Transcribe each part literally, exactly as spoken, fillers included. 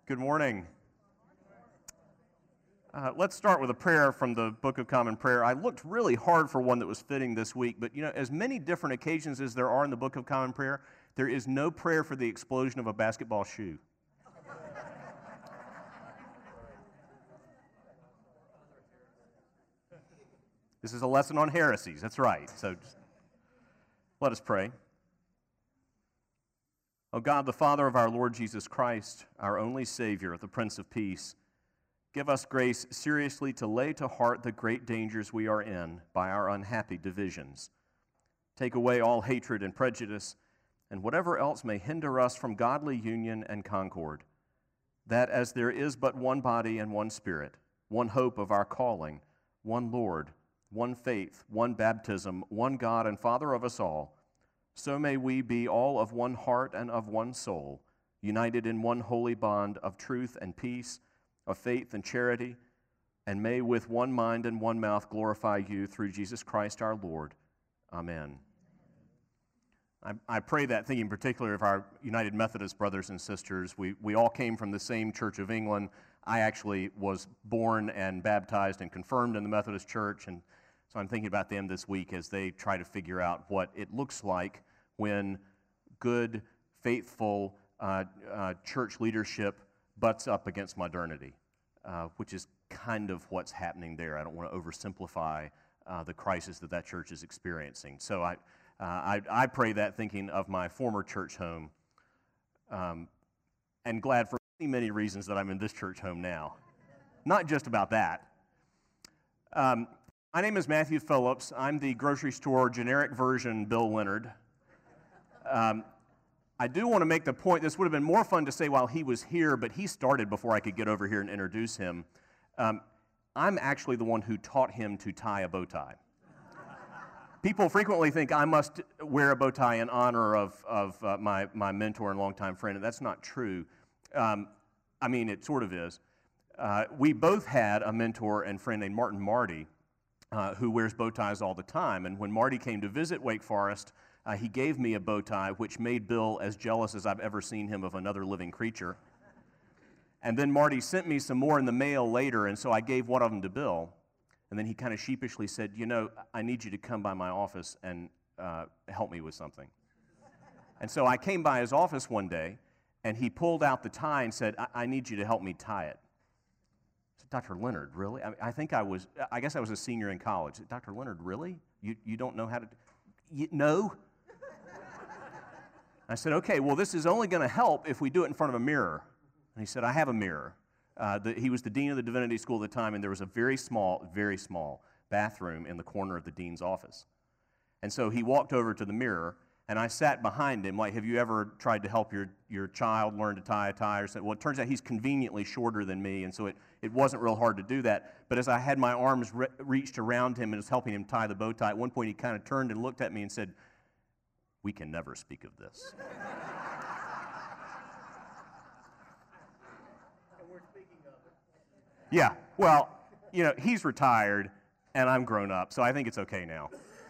Good morning. Uh, let's start with a prayer from the Book of Common Prayer. I looked really hard for one that was fitting this week, but you know, as many different occasions as there are in the Book of Common Prayer, there is no prayer for the explosion of a basketball shoe. This is a lesson on heresies, that's right. So just let us pray. O God, the Father of our Lord Jesus Christ, our only Savior, the Prince of Peace, give us grace seriously to lay to heart the great dangers we are in by our unhappy divisions. Take away all hatred and prejudice, and whatever else may hinder us from godly union and concord, that as there is but one body and one Spirit, one hope of our calling, one Lord, one faith, one baptism, one God and Father of us all, so may we be all of one heart and of one soul, united in one holy bond of truth and peace, of faith and charity, and may with one mind and one mouth glorify you through Jesus Christ our Lord. Amen. I, I pray that thinking in particular of our United Methodist brothers and sisters. We, we all came from the same Church of England. I actually was born and baptized and confirmed in the Methodist Church, and so I'm thinking about them this week as they try to figure out what it looks like when good, faithful uh, uh, church leadership butts up against modernity, uh, which is kind of what's happening there. I don't want to oversimplify uh, the crisis that that church is experiencing. So I, uh, I, I pray that thinking of my former church home, um, and glad for many, many reasons that I'm in this church home now. Not just about that. Um, my name is Matthew Phillips. I'm the grocery store generic version Bill Leonard. Um, I do want to make the point, this would have been more fun to say while he was here, but he started before I could get over here and introduce him. Um, I'm actually the one who taught him to tie a bow tie. People frequently think I must wear a bow tie in honor of, of uh, my, my mentor and longtime friend, and that's not true. Um, I mean, it sort of is. Uh, we both had a mentor and friend named Martin Marty, uh, who wears bow ties all the time, and when Marty came to visit Wake Forest, Uh, he gave me a bow tie, which made Bill as jealous as I've ever seen him of another living creature. And then Marty sent me some more in the mail later, and so I gave one of them to Bill. And then he kind of sheepishly said, you know, I need you to come by my office and uh, help me with something. And so I came by his office one day, and he pulled out the tie and said, I, I need you to help me tie it. I said, Doctor Leonard, really? I, I think I was, I guess I was a senior in college. I said, Doctor Leonard, really? You, you don't know how to, you, no? I said, okay, well, this is only going to help if we do it in front of a mirror. And he said, I have a mirror. Uh, the, he was the dean of the divinity school at the time, and there was a very small, very small bathroom in the corner of the dean's office. And so he walked over to the mirror, and I sat behind him, like, have you ever tried to help your, your child learn to tie a tie? Or something? Well, it turns out he's conveniently shorter than me, and so it, it wasn't real hard to do that. But as I had my arms re reached around him and was helping him tie the bow tie, at one point he kind of turned and looked at me and said, we can never speak of this. And we're speaking of it. Yeah, well, you know, he's retired, and I'm grown up, so I think it's okay now.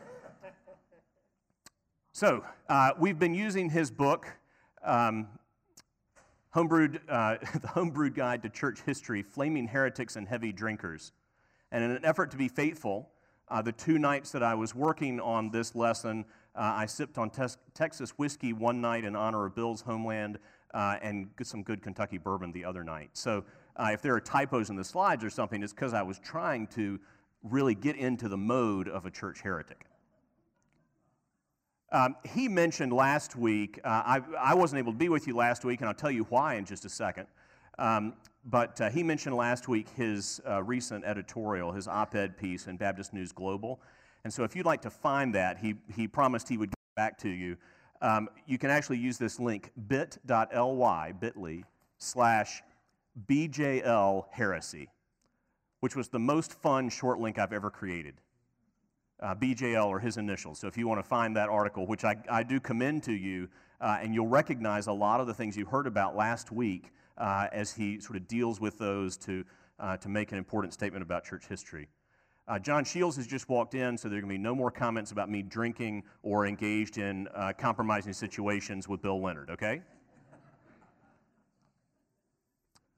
So, uh, we've been using his book, um, Homebrewed, uh, The Homebrewed Guide to Church History, Flaming Heretics and Heavy Drinkers. And in an effort to be faithful, uh, the two nights that I was working on this lesson, Uh, I sipped on tes Texas whiskey one night in honor of Bill's homeland, uh, and some good Kentucky bourbon the other night. So uh, if there are typos in the slides or something, it's because I was trying to really get into the mode of a church heretic. Um, he mentioned last week, uh, I, I wasn't able to be with you last week, and I'll tell you why in just a second, um, but uh, he mentioned last week his uh, recent editorial, his op-ed piece in Baptist News Global. And so if you'd like to find that, he, he promised he would get back to you. Um, you can actually use this link, bit.ly, bit.ly, slash BJL heresy, which was the most fun short link I've ever created. Uh, B J L are his initials. So if you want to find that article, which I, I do commend to you, uh, and you'll recognize a lot of the things you heard about last week uh, as he sort of deals with those to, uh, to make an important statement about church history. Uh, John Shields has just walked in, so there are going to be no more comments about me drinking or engaged in uh, compromising situations with Bill Leonard, okay?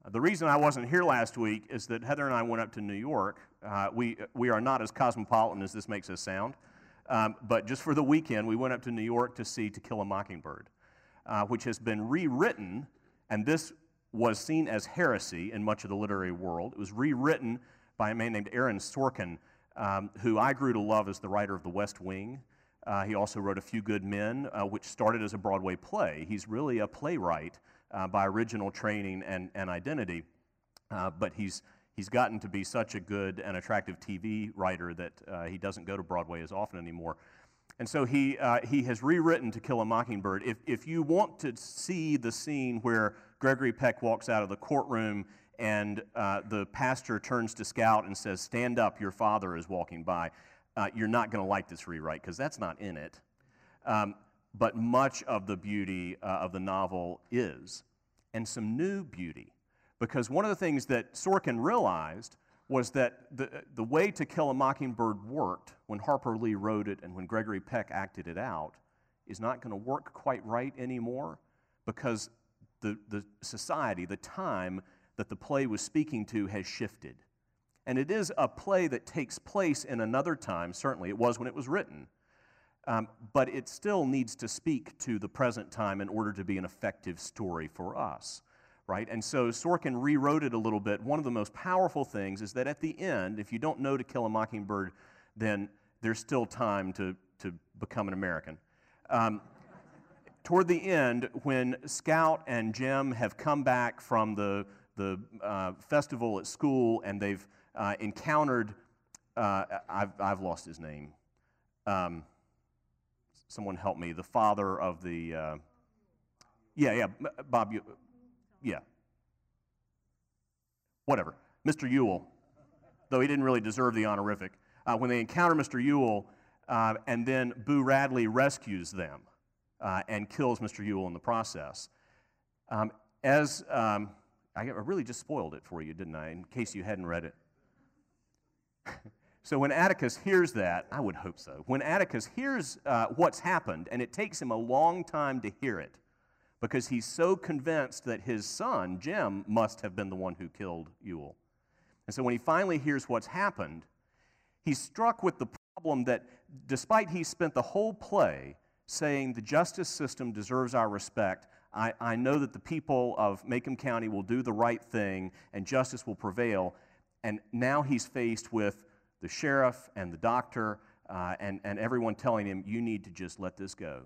The reason I wasn't here last week is that Heather and I went up to New York. Uh, we, we are not as cosmopolitan as this makes us sound, um, but just for the weekend, we went up to New York to see To Kill a Mockingbird, uh, which has been rewritten, and this was seen as heresy in much of the literary world. It was rewritten by a man named Aaron Sorkin, um, who I grew to love as the writer of The West Wing. Uh, he also wrote A Few Good Men, uh, which started as a Broadway play. He's really a playwright uh, by original training and, and identity, uh, but he's, he's gotten to be such a good and attractive T V writer that uh, he doesn't go to Broadway as often anymore. And so he, uh, he has rewritten To Kill a Mockingbird. If, if you want to see the scene where Gregory Peck walks out of the courtroom and uh, the pastor turns to Scout and says, "Stand up, your father is walking by," uh, you're not going to like this rewrite because that's not in it. Um, but much of the beauty uh, of the novel is, and some new beauty. Because one of the things that Sorkin realized was that the, the way To Kill a Mockingbird worked when Harper Lee wrote it and when Gregory Peck acted it out is not going to work quite right anymore, because the, the society, the time that the play was speaking to has shifted. And it is a play that takes place in another time, certainly it was when it was written, um, but it still needs to speak to the present time in order to be an effective story for us. Right? And so Sorkin rewrote it a little bit. One of the most powerful things is that at the end, if you don't know To Kill a Mockingbird, then there's still time to, to become an American. Um, toward the end, when Scout and Jim have come back from the, the uh, festival at school and they've uh, encountered, uh, I've, I've lost his name. Um, someone help me. The father of the, uh, yeah, yeah, Bob, yeah, whatever, Mister Ewell, though he didn't really deserve the honorific. Uh, when they encounter Mister Ewell, uh, and then Boo Radley rescues them uh, and kills Mister Ewell in the process. Um, as um, I really just spoiled it for you, didn't I, in case you hadn't read it. So when Atticus hears that, I would hope so, when Atticus hears uh, what's happened, and it takes him a long time to hear it, because he's so convinced that his son, Jim, must have been the one who killed Ewell. And so when he finally hears what's happened, he's struck with the problem that despite he spent the whole play saying the justice system deserves our respect, I, I know that the people of Macomb County will do the right thing and justice will prevail, and now he's faced with the sheriff and the doctor uh, and, and everyone telling him, you need to just let this go.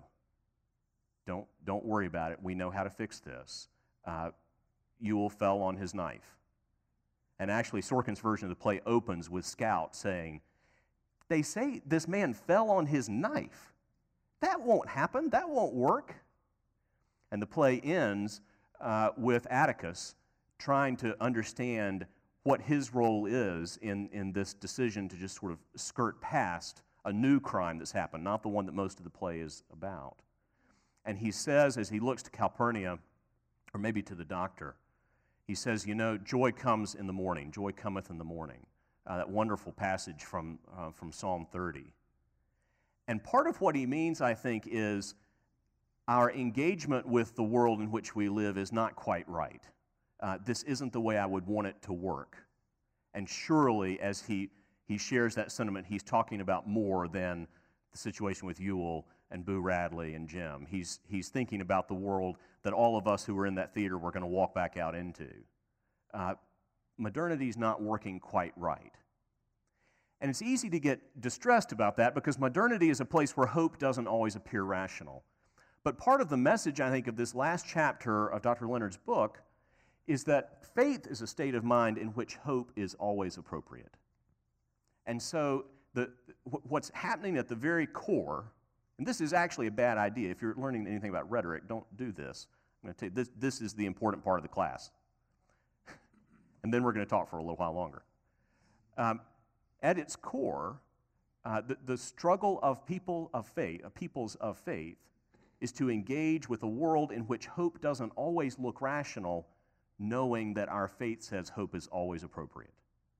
Don't, don't worry about it. We know how to fix this. Uh, Ewell fell on his knife. And actually, Sorkin's version of the play opens with Scout saying, they say this man fell on his knife. That won't happen. That won't work. And the play ends uh, with Atticus trying to understand what his role is in, in this decision to just sort of skirt past a new crime that's happened, not the one that most of the play is about. And he says, as he looks to Calpurnia, or maybe to the doctor, he says, you know, joy comes in the morning, joy cometh in the morning. Uh, that wonderful passage from, uh, from Psalm thirty. And part of what he means, I think, is our engagement with the world in which we live is not quite right. Uh, this isn't the way I would want it to work. And surely, as he, he shares that sentiment, he's talking about more than the situation with Ewell and Boo Radley and Jim. He's, he's thinking about the world that all of us who were in that theater were going to walk back out into. Uh, modernity's not working quite right. And it's easy to get distressed about that because modernity is a place where hope doesn't always appear rational. But part of the message, I think, of this last chapter of Doctor Leonard's book is that faith is a state of mind in which hope is always appropriate. And so the, what's happening at the very core, and this is actually a bad idea. If you're learning anything about rhetoric, don't do this. I'm going to tell you, this, this is the important part of the class. And then we're going to talk for a little while longer. Um, at its core, uh, the, the struggle of people of faith, of peoples of faith, is to engage with a world in which hope doesn't always look rational, knowing that our faith says hope is always appropriate.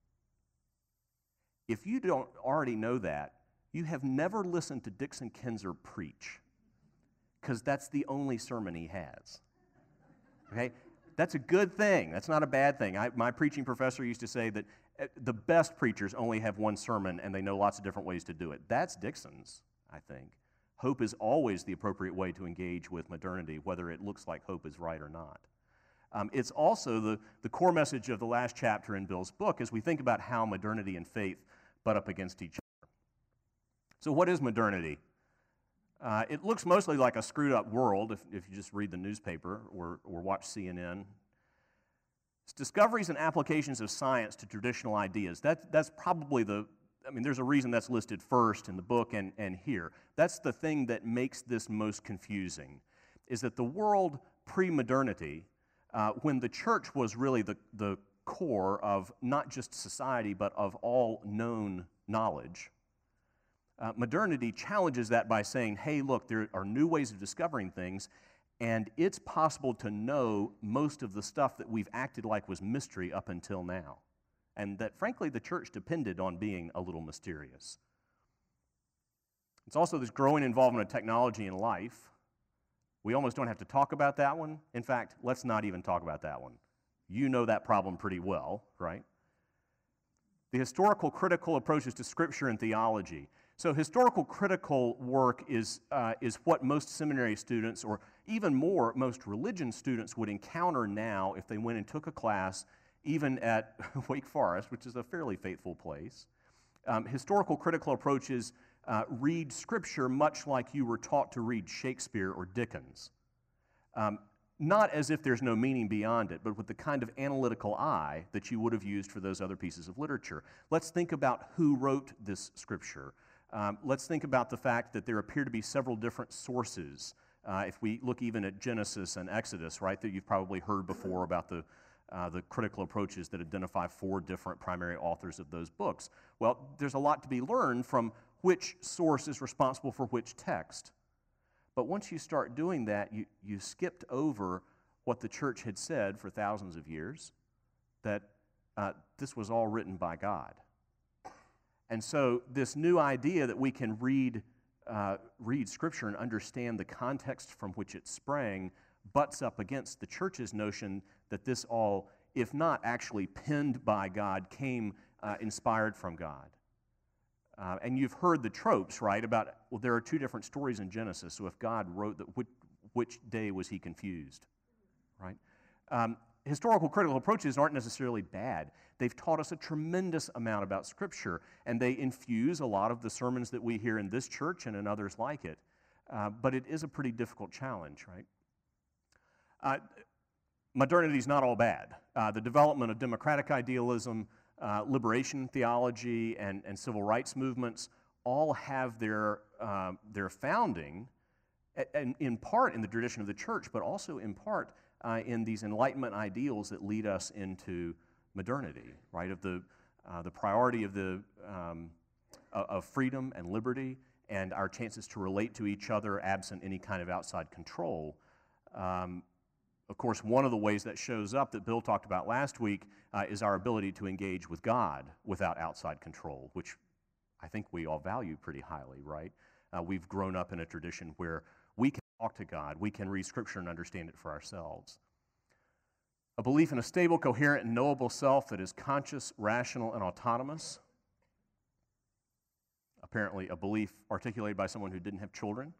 If you don't already know that, you have never listened to Dixon Kinzer preach, because that's the only sermon he has. Okay? That's a good thing. That's not a bad thing. I, my preaching professor used to say that uh, the best preachers only have one sermon and they know lots of different ways to do it. That's Dixon's, I think. Hope is always the appropriate way to engage with modernity, whether it looks like hope is right or not. Um, it's also the, the core message of the last chapter in Bill's book as we think about how modernity and faith butt up against each other. So what is modernity? Uh, it looks mostly like a screwed up world if, if you just read the newspaper or, or watch C N N. It's discoveries and applications of science to traditional ideas. That, that's probably the, I mean, there's a reason that's listed first in the book and, and here. That's the thing that makes this most confusing, is that the world pre-modernity, uh, when the church was really the, the core of not just society, but of all known knowledge, Uh, modernity challenges that by saying, hey, look, there are new ways of discovering things, and it's possible to know most of the stuff that we've acted like was mystery up until now, and that, frankly, the church depended on being a little mysterious. It's also this growing involvement of technology in life. We almost don't have to talk about that one. In fact, let's not even talk about that one. You know that problem pretty well, right? The historical critical approaches to Scripture and theology. So historical critical work is, uh, is what most seminary students, or even more, most religion students would encounter now if they went and took a class, even at Wake Forest, which is a fairly faithful place. Um, historical critical approaches uh, read Scripture much like you were taught to read Shakespeare or Dickens. Um, not as if there's no meaning beyond it, but with the kind of analytical eye that you would have used for those other pieces of literature. Let's think about who wrote this Scripture. Um, let's think about the fact that there appear to be several different sources. Uh, if we look even at Genesis and Exodus, right, that you've probably heard before about the, uh, the critical approaches that identify four different primary authors of those books. Well, there's a lot to be learned from which source is responsible for which text. But once you start doing that, you, you skipped over what the church had said for thousands of years, that uh, this was all written by God. And so this new idea that we can read, uh, read Scripture and understand the context from which it sprang butts up against the church's notion that this all, if not actually penned by God, came uh, inspired from God. Uh, and you've heard the tropes, right, about, well, there are two different stories in Genesis, so if God wrote that, which, which day was he confused, right? Um, historical critical approaches aren't necessarily bad. They've taught us a tremendous amount about Scripture, and they infuse a lot of the sermons that we hear in this church and in others like it. Uh, but it is a pretty difficult challenge, right? Uh, modernity is not all bad. Uh, the development of democratic idealism, uh, liberation theology, and, and civil rights movements all have their, uh, their founding, and in part in the tradition of the church, but also in part uh, in these Enlightenment ideals that lead us into modernity, right, of the, uh, the priority of, the, um, of freedom and liberty and our chances to relate to each other absent any kind of outside control. Um, of course, one of the ways that shows up that Bill talked about last week uh, is our ability to engage with God without outside control, which I think we all value pretty highly, right? Uh, we've grown up in a tradition where we can talk to God, we can read Scripture and understand it for ourselves. A belief in a stable, coherent, and knowable self that is conscious, rational, and autonomous. Apparently a belief articulated by someone who didn't have children.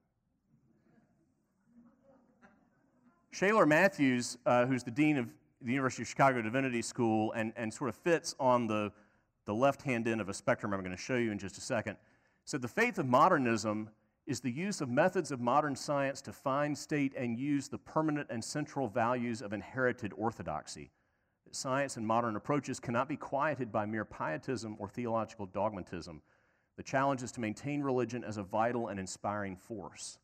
Shaler Matthews, uh, who's the dean of the University of Chicago Divinity School and, and sort of fits on the, the left-hand end of a spectrum I'm going to show you in just a second, said the faith of modernism is the use of methods of modern science to find, state, and use the permanent and central values of inherited orthodoxy. Science and modern approaches cannot be quieted by mere pietism or theological dogmatism. The challenge is to maintain religion as a vital and inspiring force.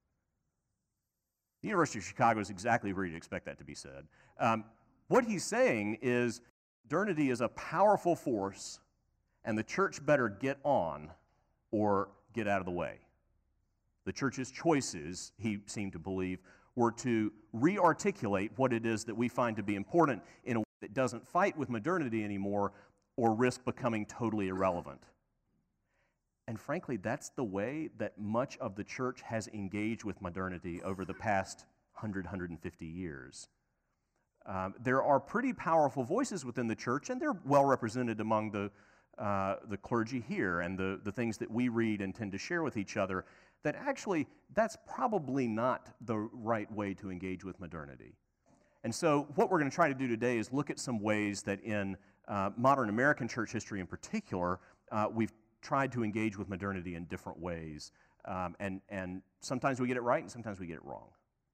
The University of Chicago is exactly where you'd expect that to be said. Um, what he's saying is modernity is a powerful force, and the church better get on or get out of the way. The church's choices, he seemed to believe, were to re-articulate what it is that we find to be important in a way that doesn't fight with modernity anymore or risk becoming totally irrelevant. And frankly, that's the way that much of the church has engaged with modernity over the past one hundred, one hundred fifty years. Um, there are pretty powerful voices within the church, and they're well represented among the, uh, the clergy here and the, the things that we read and tend to share with each other, that actually that's probably not the right way to engage with modernity. And so what we're going to try to do today is look at some ways that in uh, modern American church history in particular, uh, we've tried to engage with modernity in different ways. Um, and, and sometimes we get it right and sometimes we get it wrong.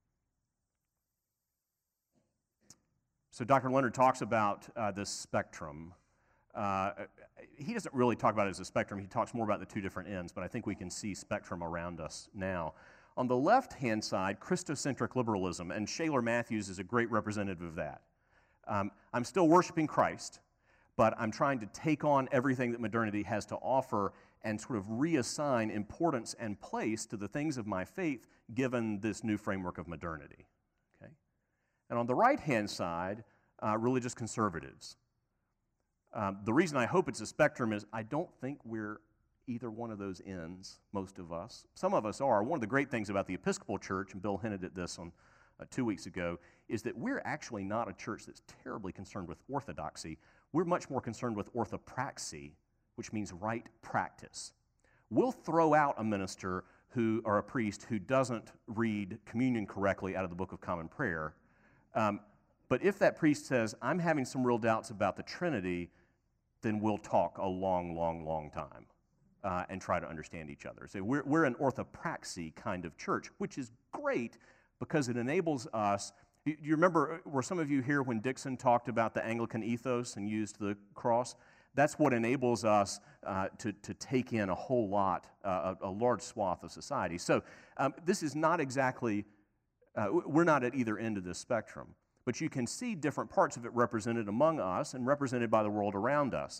So Doctor Leonard talks about uh, this spectrum. Uh, he doesn't really talk about it as a spectrum. He talks more about the two different ends, but I think we can see spectrum around us now. On the left-hand side, Christocentric liberalism, and Shaler Matthews is a great representative of that. Um, I'm still worshiping Christ, but I'm trying to take on everything that modernity has to offer and sort of reassign importance and place to the things of my faith given this new framework of modernity. Okay? And on the right-hand side, uh, religious conservatives. Um, the reason I hope it's a spectrum is I don't think we're either one of those ends, most of us. Some of us are. One of the great things about the Episcopal Church, and Bill hinted at this on uh, two weeks ago, is that we're actually not a church that's terribly concerned with orthodoxy. We're much more concerned with orthopraxy, which means right practice. We'll throw out a minister who, or a priest who doesn't read communion correctly out of the Book of Common Prayer. Um, but if that priest says, I'm having some real doubts about the Trinity, then we'll talk a long, long, long time. Uh, and try to understand each other. So we're, we're an orthopraxy kind of church, which is great because it enables us. Do you remember, were some of you here when Dixon talked about the Anglican ethos and used the cross? That's what enables us uh, to, to take in a whole lot, uh, a, a large swath of society. So um, this is not exactly, uh, we're not at either end of this spectrum, but you can see different parts of it represented among us and represented by the world around us.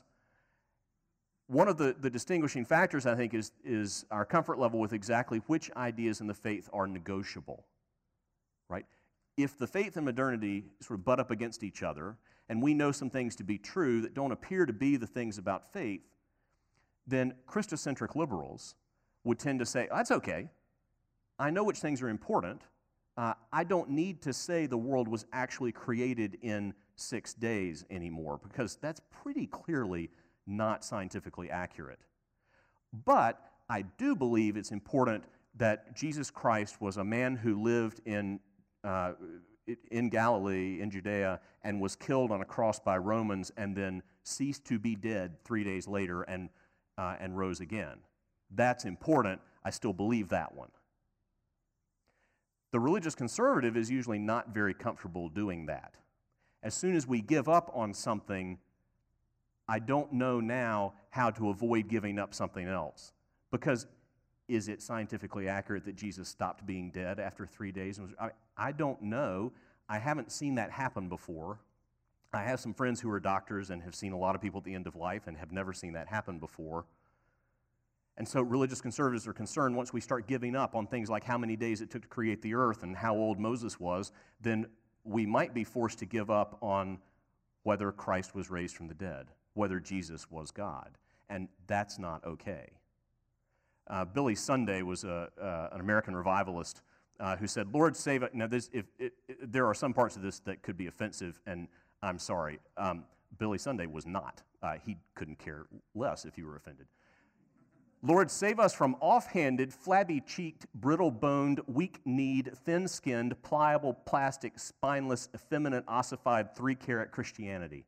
One of the, the distinguishing factors, I think, is, is our comfort level with exactly which ideas in the faith are negotiable, right? If the faith and modernity sort of butt up against each other, and we know some things to be true that don't appear to be the things about faith, then Christocentric liberals would tend to say, that's okay. I know which things are important. Uh, I don't need to say the world was actually created in six days anymore, because that's pretty clearly not scientifically accurate. But I do believe it's important that Jesus Christ was a man who lived in, uh, in Galilee, in Judea, and was killed on a cross by Romans and then ceased to be dead three days later and, uh, and rose again. That's important. I still believe that one. The religious conservative is usually not very comfortable doing that. As soon as we give up on something, I don't know now how to avoid giving up something else. Because is it scientifically accurate that Jesus stopped being dead after three days? I, I don't know. I haven't seen that happen before. I have some friends who are doctors and have seen a lot of people at the end of life and have never seen that happen before. And so religious conservatives are concerned once we start giving up on things like how many days it took to create the earth and how old Moses was, then we might be forced to give up on whether Christ was raised from the dead, whether Jesus was God, and that's not okay. Uh, Billy Sunday was a, uh, an American revivalist uh, who said, Lord, save it. Now, this, if, it, it, there are some parts of this that could be offensive, and I'm sorry. Um, Billy Sunday was not. Uh, he couldn't care less if you were offended. Lord, save us from offhanded, flabby-cheeked, brittle-boned, weak-kneed, thin-skinned, pliable, plastic, spineless, effeminate, ossified, three-carat Christianity.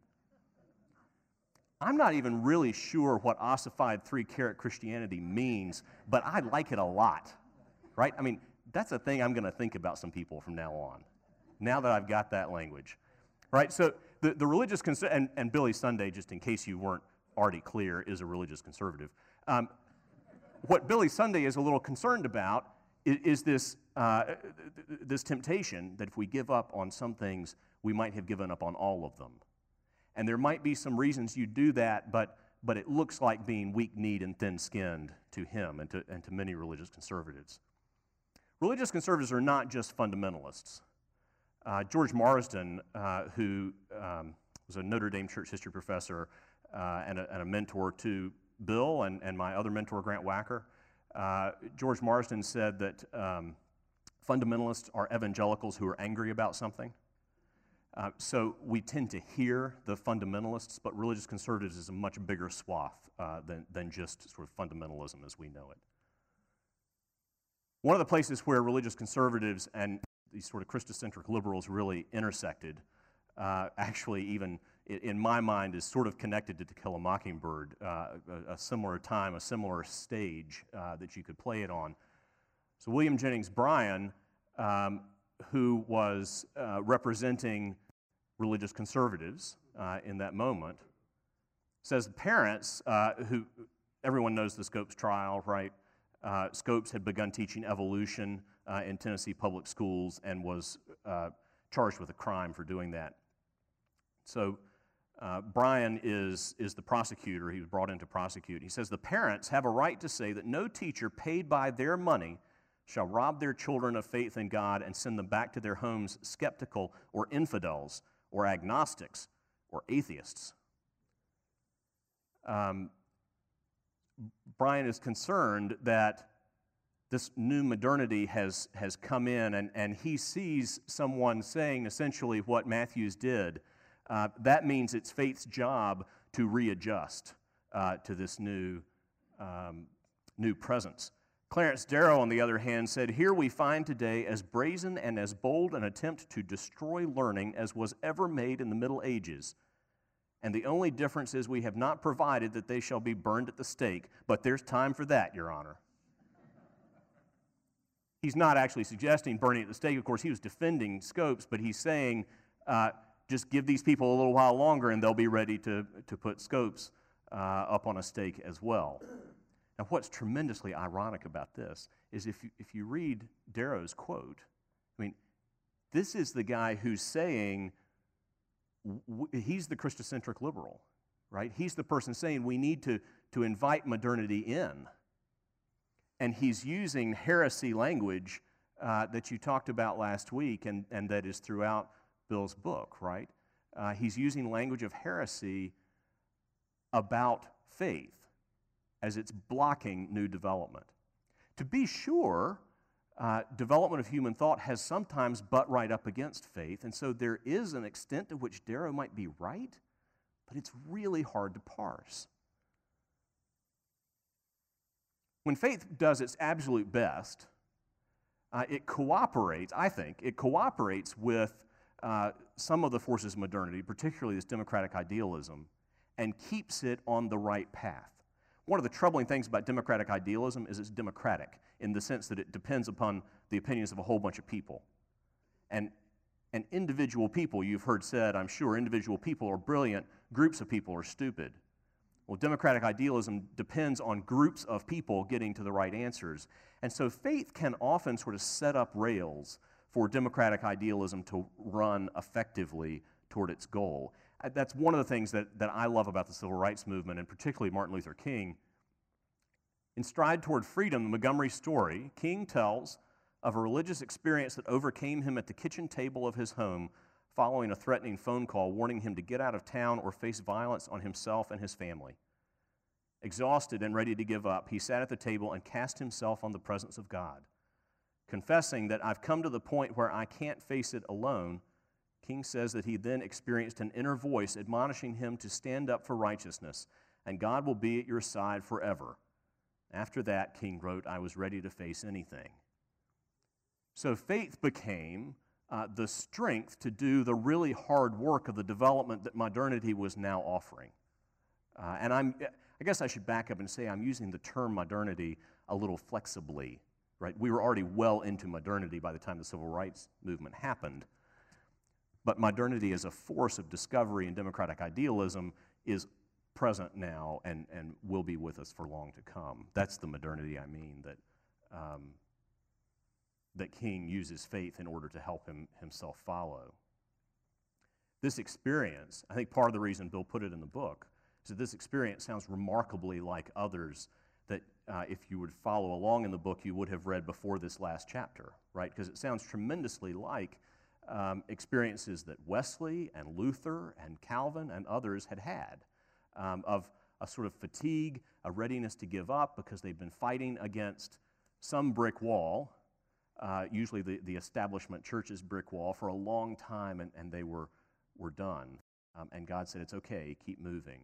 I'm not even really sure what ossified three-carat Christianity means, but I like it a lot, right? I mean, that's a thing I'm going to think about some people from now on, now that I've got that language, right? So the, the religious, cons- and, and Billy Sunday, just in case you weren't already clear, is a religious conservative. Um, what Billy Sunday is a little concerned about is, is this, uh, this temptation that if we give up on some things, we might have given up on all of them. And there might be some reasons you do that, but, but it looks like being weak-kneed and thin-skinned to him and to, and to many religious conservatives. Religious conservatives are not just fundamentalists. Uh, George Marsden, uh, who um, was a Notre Dame church history professor uh, and, a, and a mentor to Bill and, and my other mentor, Grant Wacker, uh, George Marsden said that um, fundamentalists are evangelicals who are angry about something. Uh, so we tend to hear the fundamentalists, but religious conservatives is a much bigger swath uh, than, than just sort of fundamentalism as we know it. One of the places where religious conservatives and these sort of Christocentric liberals really intersected, uh, actually even in my mind is sort of connected to To Kill a Mockingbird, uh, a, a similar time, a similar stage uh, that you could play it on. So William Jennings Bryan, um, who was uh, representing religious conservatives uh, in that moment, says parents uh, who, everyone knows the Scopes trial, right? Uh, Scopes had begun teaching evolution uh, in Tennessee public schools and was uh, charged with a crime for doing that. So uh, Bryan is, is the prosecutor. He was brought in to prosecute. He says, the parents have a right to say that no teacher paid by their money shall rob their children of faith in God and send them back to their homes skeptical or infidels or agnostics or atheists. Um, Bryan is concerned that this new modernity has, has come in, and, and he sees someone saying essentially what Matthews did. Uh, that means it's faith's job to readjust uh, to this new, um, new presence. Clarence Darrow, on the other hand, said, here we find today as brazen and as bold an attempt to destroy learning as was ever made in the Middle Ages. And the only difference is we have not provided that they shall be burned at the stake, but there's time for that, Your Honor. He's not actually suggesting burning at the stake. Of course, he was defending Scopes, but he's saying, uh, just give these people a little while longer and they'll be ready to, to put Scopes uh, up on a stake as well. Now, what's tremendously ironic about this is if you, if you read Darrow's quote, I mean, this is the guy who's saying, w he's the Christocentric liberal, right? He's the person saying we need to, to invite modernity in. And he's using heresy language uh, that you talked about last week and, and that is throughout Bill's book, right? Uh, he's using language of heresy about faith as it's blocking new development. To be sure, uh, development of human thought has sometimes butt right up against faith, and so there is an extent to which Darrow might be right, but it's really hard to parse. When faith does its absolute best, uh, it cooperates, I think, it cooperates with uh, some of the forces of modernity, particularly this democratic idealism, and keeps it on the right path. One of the troubling things about democratic idealism is it's democratic in the sense that it depends upon the opinions of a whole bunch of people. And, and individual people, you've heard said, I'm sure, individual people are brilliant, groups of people are stupid. Well, democratic idealism depends on groups of people getting to the right answers. And so faith can often sort of set up rails for democratic idealism to run effectively toward its goal. That's one of the things that, that I love about the civil rights movement, and particularly Martin Luther King. In Stride Toward Freedom, the Montgomery story, King tells of a religious experience that overcame him at the kitchen table of his home following a threatening phone call warning him to get out of town or face violence on himself and his family. Exhausted and ready to give up, he sat at the table and cast himself on the presence of God. Confessing that I've come to the point where I can't face it alone, King says that he then experienced an inner voice admonishing him to stand up for righteousness, and God will be at your side forever. After that, King wrote, I was ready to face anything. So faith became Uh, the strength to do the really hard work of the development that modernity was now offering. Uh, and I'm, I guess I should back up and say I'm using the term modernity a little flexibly, right? We were already well into modernity by the time the civil rights movement happened. But modernity as a force of discovery and democratic idealism is present now and, and will be with us for long to come. That's the modernity I mean that um, that King uses faith in order to help him himself follow. This experience, I think part of the reason Bill put it in the book, is that this experience sounds remarkably like others that uh, if you would follow along in the book, you would have read before this last chapter, right? Because it sounds tremendously like um, experiences that Wesley and Luther and Calvin and others had had um, of a sort of fatigue, a readiness to give up because they've been fighting against some brick wall, Uh, usually the, the establishment church's brick wall, for a long time, and, and they were were done. Um, and God said, it's okay, keep moving.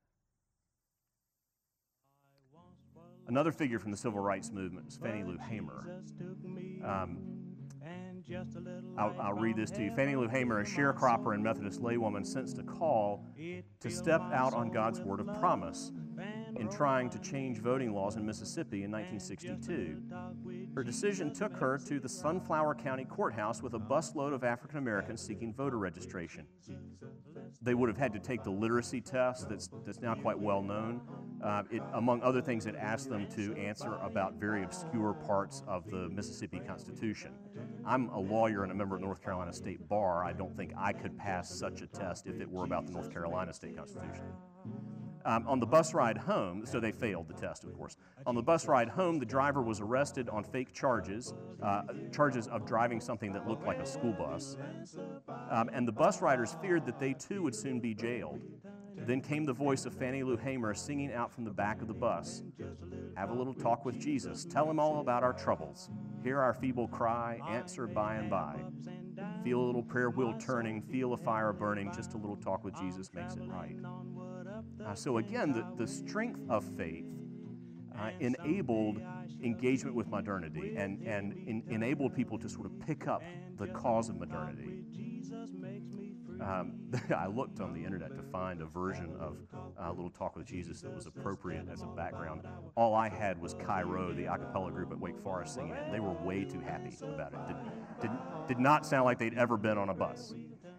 Another figure from the civil rights movement is Fannie Lou Hamer. Um, I'll, I'll read this to you. Fannie Lou Hamer, a sharecropper and Methodist laywoman, sensed a call to step out on God's word of promise in trying to change voting laws in Mississippi in nineteen sixty-two. Her decision took her to the Sunflower County Courthouse with a busload of African Americans seeking voter registration. They would have had to take the literacy test that's, that's now quite well known. Uh, it, among other things, it asked them to answer about very obscure parts of the Mississippi Constitution. I'm a lawyer and a member of the North Carolina State Bar. I don't think I could pass such a test if it were about the North Carolina State Constitution. Um, on the bus ride home, so they failed the test, of course. On the bus ride home, the driver was arrested on fake charges, uh, charges of driving something that looked like a school bus. Um, and the bus riders feared that they too would soon be jailed. Then came the voice of Fannie Lou Hamer singing out from the back of the bus. Have a little talk with Jesus. Tell him all about our troubles. Hear our feeble cry, answer by and by. Feel a little prayer wheel turning, feel a fire burning. Just a little talk with Jesus makes it right. Uh, so again, the, the strength of faith uh, enabled engagement with modernity and, and in, enabled people to sort of pick up the cause of modernity. Um, I looked on the internet to find a version of uh, Little Talk with Jesus that was appropriate as a background. All I had was Cairo, the a cappella group at Wake Forest, singing it. They were way too happy about it. Did, did, did not sound like they'd ever been on a bus.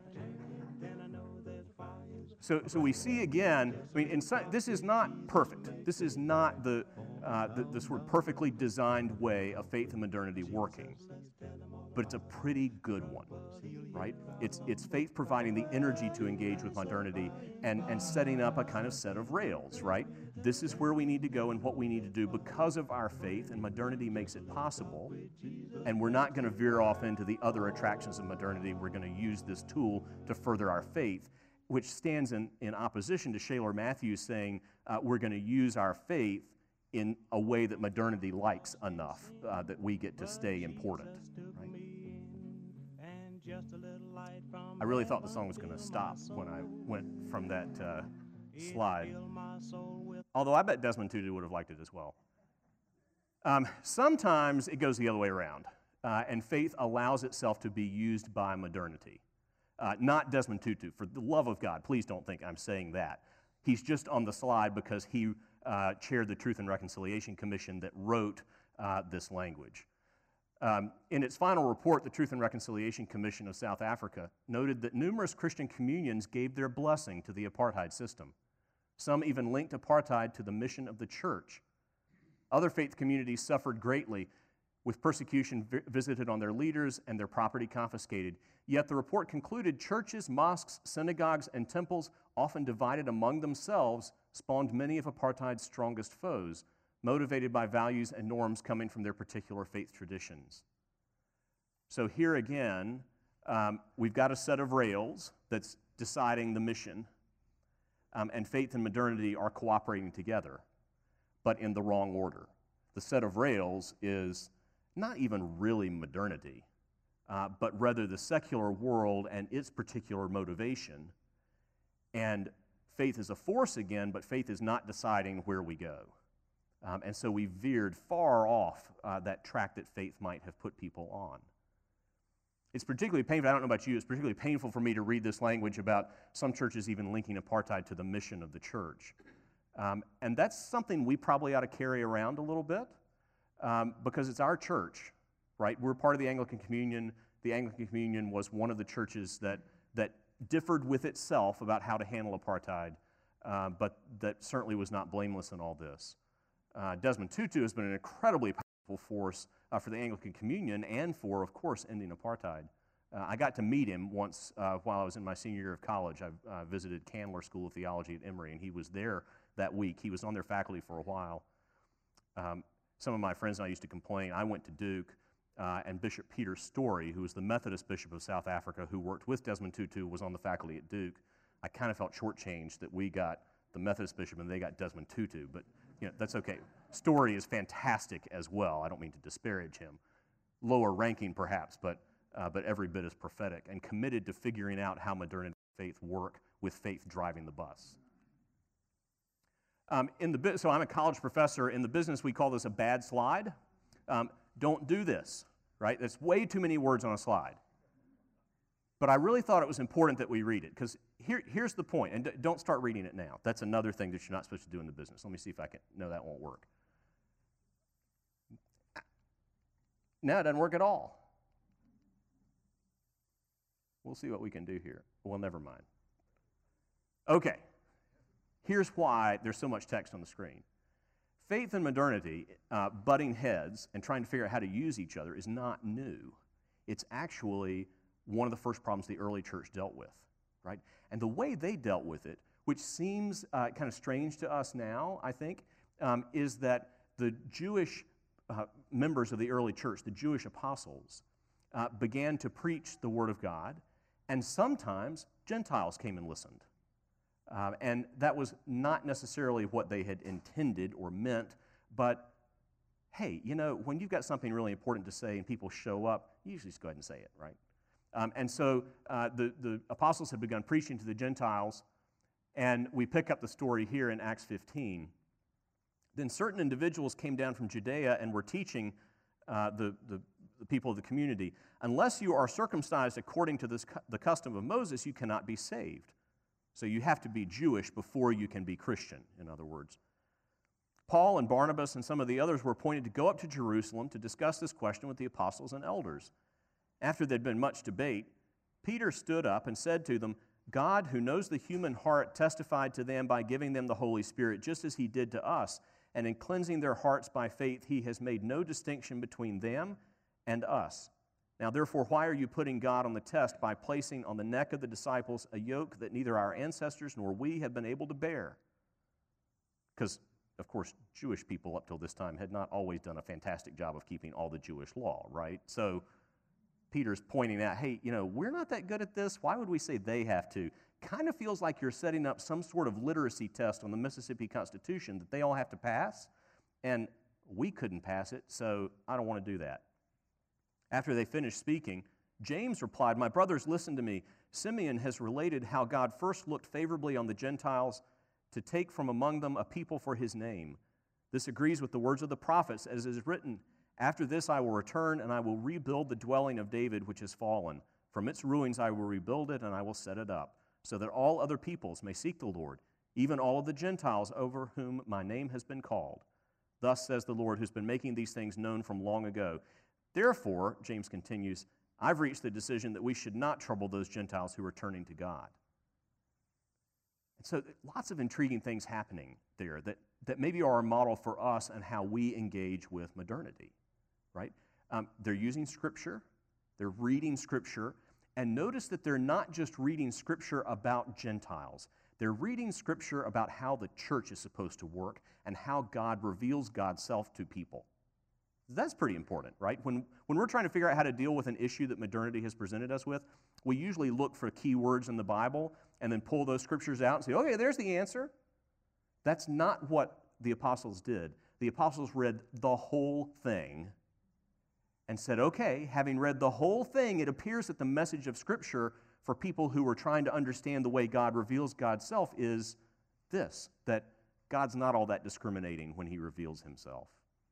So, so we see again, I mean, in, this is not perfect. This is not the, uh, the, the sort of perfectly designed way of faith and modernity working. But it's a pretty good one, right? It's, it's faith providing the energy to engage with modernity and, and setting up a kind of set of rails, right? This is where we need to go and what we need to do because of our faith, and modernity makes it possible. And we're not going to veer off into the other attractions of modernity. We're going to use this tool to further our faith, which stands in, in opposition to Shaler Matthews saying uh, we're going to use our faith in a way that modernity likes enough uh, that we get to stay important. Right? I really thought the song was going to stop when I went from that uh, slide. Although I bet Desmond Tutu would have liked it as well. Um, sometimes it goes the other way around, uh, and faith allows itself to be used by modernity. Uh, not Desmond Tutu. For the love of God, please don't think I'm saying that. He's just on the slide because he uh, chaired the Truth and Reconciliation Commission that wrote uh, this language. Um, in its final report, the Truth and Reconciliation Commission of South Africa noted that numerous Christian communions gave their blessing to the apartheid system. Some even linked apartheid to the mission of the church. Other faith communities suffered greatly, with persecution vi- visited on their leaders and their property confiscated. Yet the report concluded churches, mosques, synagogues, and temples, often divided among themselves, spawned many of apartheid's strongest foes, motivated by values and norms coming from their particular faith traditions. So here again, um, we've got a set of rails that's deciding the mission, um, and faith and modernity are cooperating together, but in the wrong order. The set of rails is not even really modernity, uh, but rather the secular world and its particular motivation. And faith is a force again, but faith is not deciding where we go. Um, and so we veered far off uh, that track that faith might have put people on. It's particularly painful, I don't know about you, it's particularly painful for me to read this language about some churches even linking apartheid to the mission of the church. Um, and that's something we probably ought to carry around a little bit. Um, because it's our church, right? We're part of the Anglican Communion. The Anglican Communion was one of the churches that, that differed with itself about how to handle apartheid, uh, but that certainly was not blameless in all this. Uh, Desmond Tutu has been an incredibly powerful force uh, for the Anglican Communion and for, of course, ending apartheid. Uh, I got to meet him once uh, while I was in my senior year of college. I uh, visited Candler School of Theology at Emory, and he was there that week. He was on their faculty for a while. Um, Some of my friends and I used to complain. I went to Duke, uh, and Bishop Peter Story, who was the Methodist Bishop of South Africa, who worked with Desmond Tutu, was on the faculty at Duke. I kind of felt shortchanged that we got the Methodist bishop and they got Desmond Tutu, but you know, that's okay. Story is fantastic as well. I don't mean to disparage him. Lower ranking perhaps, but, uh, but every bit as prophetic and committed to figuring out how modernity faith work with faith driving the bus. Um, in the so I'm a college professor. In the business, we call this a bad slide. Um, don't do this, right? That's way too many words on a slide. But I really thought it was important that we read it, because here, here's the point, and d- don't start reading it now. That's another thing that you're not supposed to do in the business. Let me see if I can, no, that won't work. No, it doesn't work at all. We'll see what we can do here. Well, never mind. Okay, here's why there's so much text on the screen. Faith and modernity, uh, butting heads and trying to figure out how to use each other, is not new. It's actually one of the first problems the early church dealt with, right? And the way they dealt with it, which seems uh, kind of strange to us now, I think, um, is that the Jewish uh, members of the early church, the Jewish apostles, uh, began to preach the Word of God, and sometimes Gentiles came and listened. Uh, and that was not necessarily what they had intended or meant, but hey, you know, when you've got something really important to say and people show up, you usually just go ahead and say it, right? Um, and so uh, the, the apostles had begun preaching to the Gentiles, and we pick up the story here in Acts fifteen. Then certain individuals came down from Judea and were teaching uh, the, the, the people of the community, unless you are circumcised according to this, the custom of Moses, you cannot be saved. So you have to be Jewish before you can be Christian, in other words. Paul and Barnabas and some of the others were appointed to go up to Jerusalem to discuss this question with the apostles and elders. After there'd been much debate, Peter stood up and said to them, God, who knows the human heart, testified to them by giving them the Holy Spirit, just as he did to us, and in cleansing their hearts by faith, he has made no distinction between them and us. Now, therefore, why are you putting God on the test by placing on the neck of the disciples a yoke that neither our ancestors nor we have been able to bear? Because, of course, Jewish people up till this time had not always done a fantastic job of keeping all the Jewish law, right? So Peter's pointing out, hey, you know, we're not that good at this. Why would we say they have to? Kind of feels like you're setting up some sort of literacy test on the Mississippi Constitution that they all have to pass, and we couldn't pass it, so I don't want to do that. After they finished speaking, James replied, my brothers, listen to me. Simeon has related how God first looked favorably on the Gentiles to take from among them a people for his name. This agrees with the words of the prophets, as is written, after this I will return, and I will rebuild the dwelling of David which has fallen. From its ruins I will rebuild it, and I will set it up, so that all other peoples may seek the Lord, even all of the Gentiles over whom my name has been called. Thus says the Lord, who's been making these things known from long ago. Therefore, James continues, I've reached the decision that we should not trouble those Gentiles who are turning to God. And so lots of intriguing things happening there that, that maybe are a model for us and how we engage with modernity, right? Um, they're using Scripture, they're reading Scripture, and notice that they're not just reading Scripture about Gentiles. They're reading Scripture about how the church is supposed to work and how God reveals God's self to people. That's pretty important, right? When, when we're trying to figure out how to deal with an issue that modernity has presented us with, we usually look for key words in the Bible and then pull those scriptures out and say, okay, there's the answer. That's not what the apostles did. The apostles read the whole thing and said, okay, having read the whole thing, it appears that the message of Scripture for people who are trying to understand the way God reveals God's self is this, that God's not all that discriminating when he reveals himself.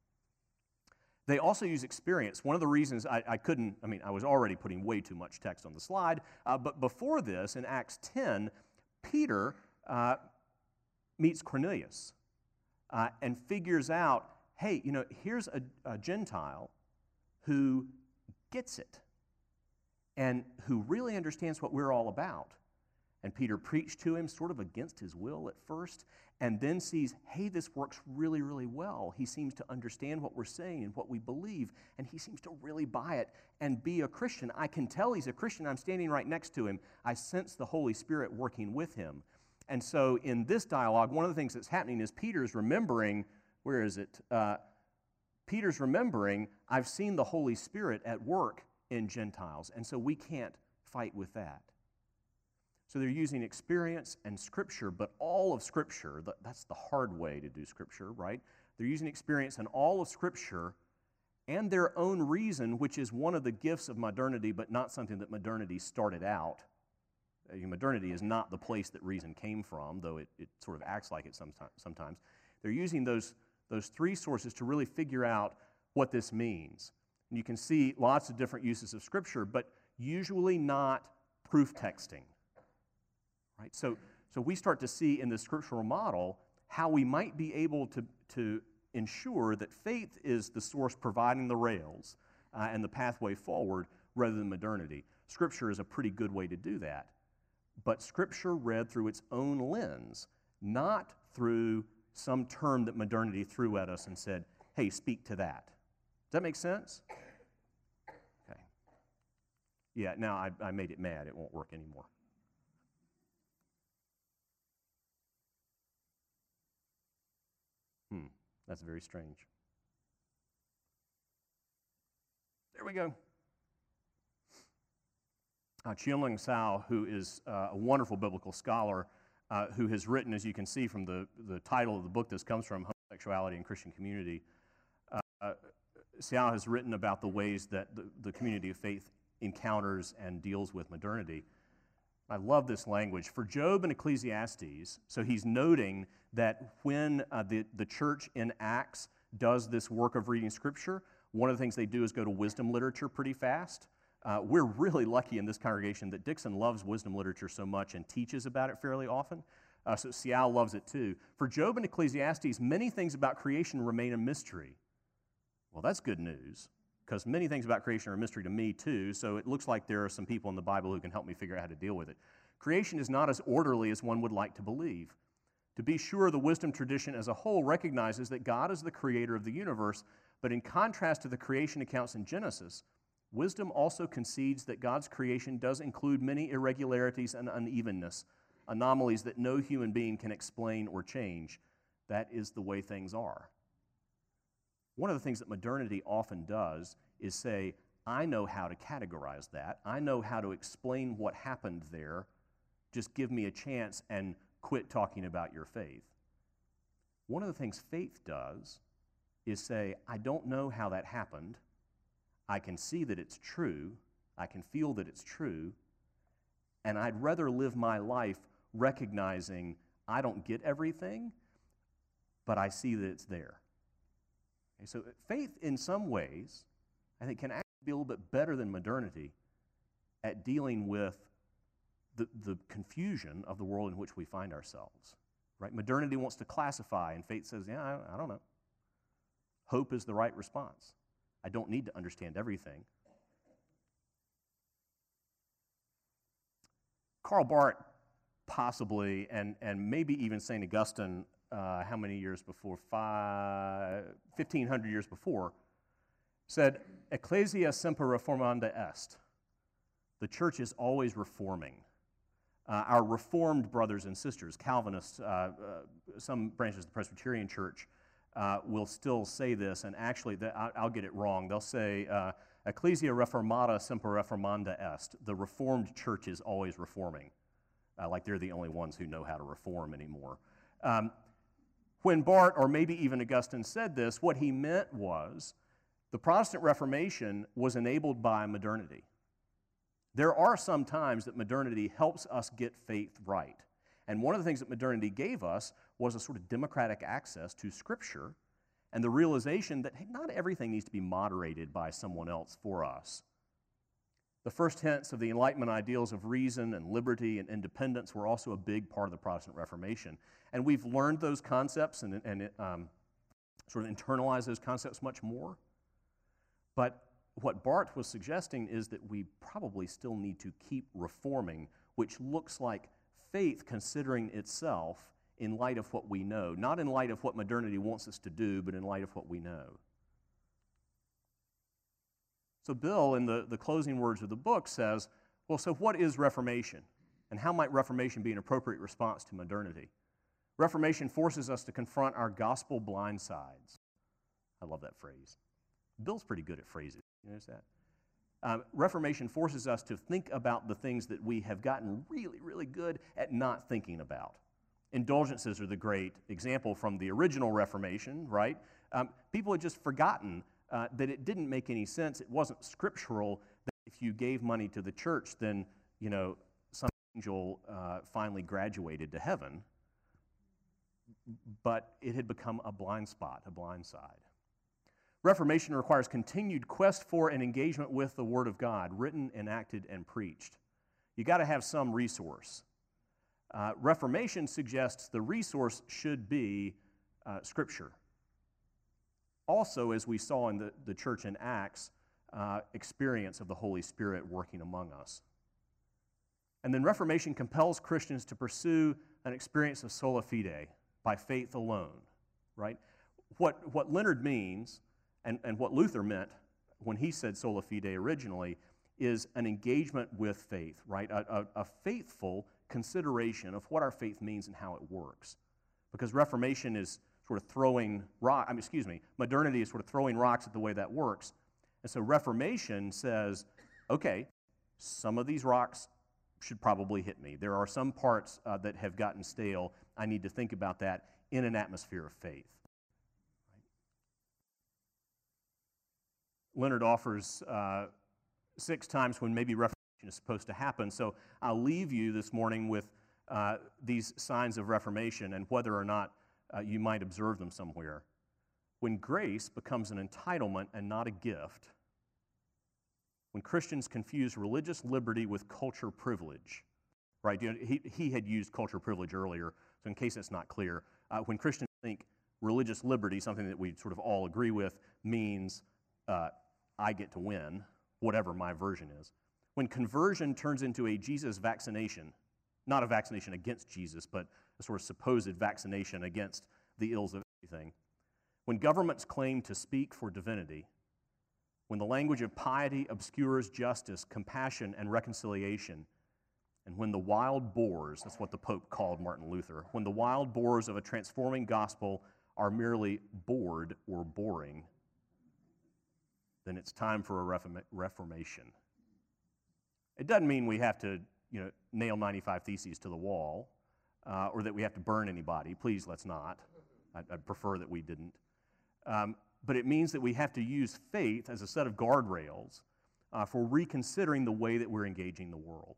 They also use experience. One of the reasons I, I couldn't, I mean, I was already putting way too much text on the slide, uh, but before this, in Acts ten, Peter uh, meets Cornelius uh, and figures out, hey, you know, here's a, a Gentile who gets it and who really understands what we're all about. And Peter preached to him sort of against his will at first, and then sees, hey, this works really, really well. He seems to understand what we're saying and what we believe, and he seems to really buy it and be a Christian. I can tell he's a Christian. I'm standing right next to him. I sense the Holy Spirit working with him. And so in this dialogue, one of the things that's happening is Peter's remembering, where is it? Uh, Peter's remembering, I've seen the Holy Spirit at work in Gentiles, and so we can't fight with that. So they're using experience and Scripture, but all of Scripture, that's the hard way to do Scripture, right? They're using experience and all of Scripture and their own reason, which is one of the gifts of modernity, but not something that modernity started out. uh, modernity is not the place that reason came from, though it, it sort of acts like it sometimes. sometimes. They're using those, those three sources to really figure out what this means. And you can see lots of different uses of Scripture, but usually not proof texting. Right? So, so we start to see in the scriptural model how we might be able to, to ensure that faith is the source providing the rails uh, and the pathway forward rather than modernity. Scripture is a pretty good way to do that. But Scripture read through its own lens, not through some term that modernity threw at us and said, hey, speak to that. Does that make sense? Okay. Yeah, now I, I made it mad. It won't work anymore. Hmm, that's very strange. There we go. Uh, Chien-Lung Tsao, who is uh, a wonderful biblical scholar, uh, who has written, as you can see from the, the title of the book this comes from, Homosexuality and Christian Community, uh, Tsao has written about the ways that the, the community of faith encounters and deals with modernity. I love this language. For Job and Ecclesiastes, so he's noting that when uh, the, the church in Acts does this work of reading Scripture, one of the things they do is go to wisdom literature pretty fast. Uh, we're really lucky in this congregation that Dixon loves wisdom literature so much and teaches about it fairly often. Uh, so Tsao loves it too. For Job and Ecclesiastes, many things about creation remain a mystery. Well, that's good news, because many things about creation are a mystery to me too, so it looks like there are some people in the Bible who can help me figure out how to deal with it. Creation is not as orderly as one would like to believe. To be sure, the wisdom tradition as a whole recognizes that God is the creator of the universe, but in contrast to the creation accounts in Genesis, wisdom also concedes that God's creation does include many irregularities and unevenness, anomalies that no human being can explain or change. That is the way things are. One of the things that modernity often does is say, I know how to categorize that. I know how to explain what happened there. Just give me a chance and quit talking about your faith. One of the things faith does is say, I don't know how that happened. I can see that it's true. I can feel that it's true. And I'd rather live my life recognizing I don't get everything, but I see that it's there. Okay, so faith, in some ways, I think can actually be a little bit better than modernity at dealing with the, the confusion of the world in which we find ourselves. Right? Modernity wants to classify, and faith says, yeah, I, I don't know. Hope is the right response. I don't need to understand everything. Karl Barth, possibly, and, and maybe even Saint Augustine, uh, how many years before? Five, fifteen hundred years before, said, Ecclesia semper reformanda est. The church is always reforming. Uh, our Reformed brothers and sisters, Calvinists, uh, uh, some branches of the Presbyterian Church, uh, will still say this, and actually, the, I, I'll get it wrong. They'll say, uh, Ecclesia reformata semper reformanda est. The Reformed church is always reforming, uh, like they're the only ones who know how to reform anymore. Um, when Barth, or maybe even Augustine, said this, what he meant was the Protestant Reformation was enabled by modernity. There are some times that modernity helps us get faith right. And one of the things that modernity gave us was a sort of democratic access to Scripture and the realization that, hey, not everything needs to be moderated by someone else for us. The first hints of the Enlightenment ideals of reason and liberty and independence were also a big part of the Protestant Reformation. And we've learned those concepts and, and um, sort of internalized those concepts much more. But what Barth was suggesting is that we probably still need to keep reforming, which looks like faith considering itself in light of what we know, not in light of what modernity wants us to do, but in light of what we know. So Bill, in the, the closing words of the book, says, well, so what is Reformation? And how might Reformation be an appropriate response to modernity? Reformation forces us to confront our gospel blind sides. I love that phrase. Bill's pretty good at phrases. You notice that? Um, Reformation forces us to think about the things that we have gotten really, really good at not thinking about. Indulgences are the great example from the original Reformation, right? Um, people had just forgotten uh, that it didn't make any sense. It wasn't scriptural that if you gave money to the church, then, you know, some angel uh, finally graduated to heaven, but it had become a blind spot, a blind side. Reformation requires continued quest for and engagement with the Word of God, written, enacted, and preached. You got to have some resource. Uh, Reformation suggests the resource should be uh, Scripture. Also, as we saw in the, the church in Acts, uh, experience of the Holy Spirit working among us. And then Reformation compels Christians to pursue an experience of sola fide, by faith alone, right? What, what Leonard means, and, and what Luther meant when he said sola fide originally, is an engagement with faith, right? A, a, a faithful consideration of what our faith means and how it works. Because Reformation is sort of throwing rock, I mean, excuse me, modernity is sort of throwing rocks at the way that works. And so Reformation says, okay, some of these rocks should probably hit me. There are some parts uh, that have gotten stale. I need to think about that in an atmosphere of faith. Right? Leonard offers uh, six times when maybe Reformation is supposed to happen. So I'll leave you this morning with uh, these signs of Reformation and whether or not uh, you might observe them somewhere. When grace becomes an entitlement and not a gift, when Christians confuse religious liberty with culture privilege, right? You know, he, he had used culture privilege earlier, so in case that's not clear, uh, when Christians think religious liberty, something that we sort of all agree with, means uh, I get to win, whatever my version is. When conversion turns into a Jesus vaccination, not a vaccination against Jesus, but a sort of supposed vaccination against the ills of everything. When governments claim to speak for divinity, when the language of piety obscures justice, compassion, and reconciliation, and when the wild boars, that's what the Pope called Martin Luther, when the wild boars of a transforming gospel are merely bored or boring, then it's time for a reforma- reformation. It doesn't mean we have to, you know, nail ninety-five Theses to the wall, uh, or that we have to burn anybody. Please, let's not. I'd, I'd prefer that we didn't. Um, but it means that we have to use faith as a set of guardrails uh, for reconsidering the way that we're engaging the world.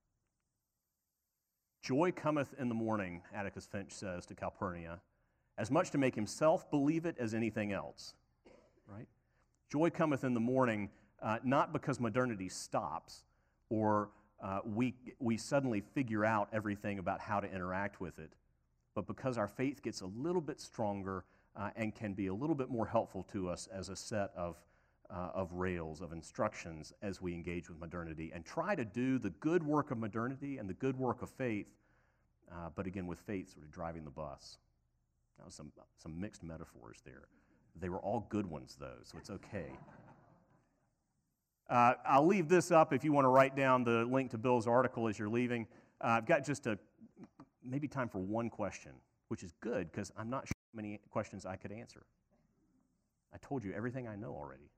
Joy cometh in the morning, Atticus Finch says to Calpurnia, as much to make himself believe it as anything else, right? Joy cometh in the morning, uh, not because modernity stops or uh, we, we suddenly figure out everything about how to interact with it, but because our faith gets a little bit stronger uh, and can be a little bit more helpful to us as a set of, uh, of rails, of instructions as we engage with modernity and try to do the good work of modernity and the good work of faith, uh, but again with faith sort of driving the bus. That was some, some mixed metaphors there. They were all good ones though, so it's okay. Uh, I'll leave this up if you want to write down the link to Bill's article as you're leaving. Uh, I've got just a maybe time for one question, which is good because I'm not sure how many questions I could answer. I told you everything I know already.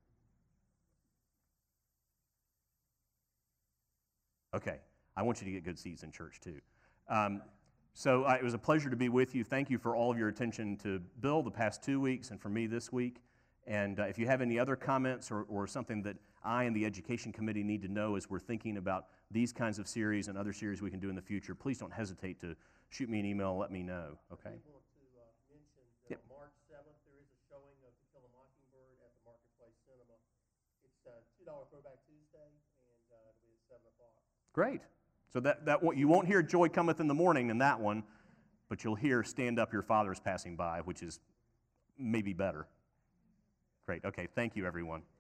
Okay, I want you to get good seats in church too. Um, so uh, it was a pleasure to be with you. Thank you for all of your attention to Bill the past two weeks and for me this week. And uh, if you have any other comments or, or something that I and the Education Committee need to know as we're thinking about these kinds of series and other series we can do in the future, please don't hesitate to shoot me an email and let me know, okay? I want to uh, mention that Yep. on March seventh, there is a showing of To Kill a Mockingbird at the Marketplace Cinema. It's uh, two dollar Throwback Tuesday, and uh, it'll be at seven o'clock. Great. So that, that you won't hear Joy Cometh in the Morning in that one, but you'll hear Stand Up, Your Father is Passing By, which is maybe better. Great. Okay. Thank you, everyone.